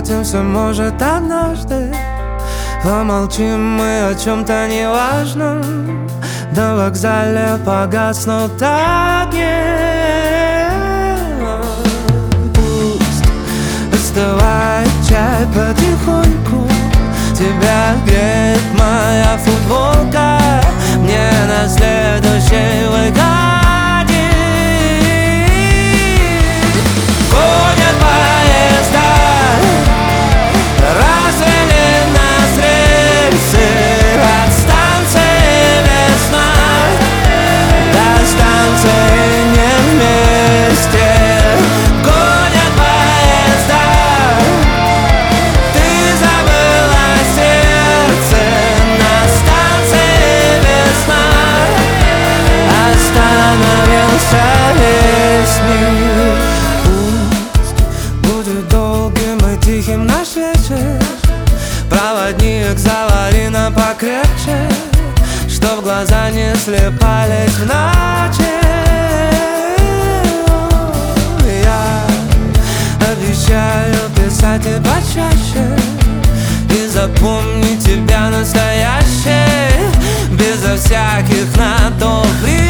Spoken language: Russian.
встретимся, может, однажды. Помолчим мы о чем-то неважном. На вокзале погаснут огни. Пусть остывает чай потихоньку. Тебя греет моя футболка. Мне на следующий выходить. Ходят поезда, развели нас рельсы. От станции весна до станции не вместе. Ходят поезда, ты забыла сердце. На станции весна остановился весь мир. Будет долгим и тихим наш вечер. Проводник, завали нам покрепче, чтоб глаза не слепались в ночи. Я обещаю писать и почаще, и запомнить тебя настоящей, безо всяких на то.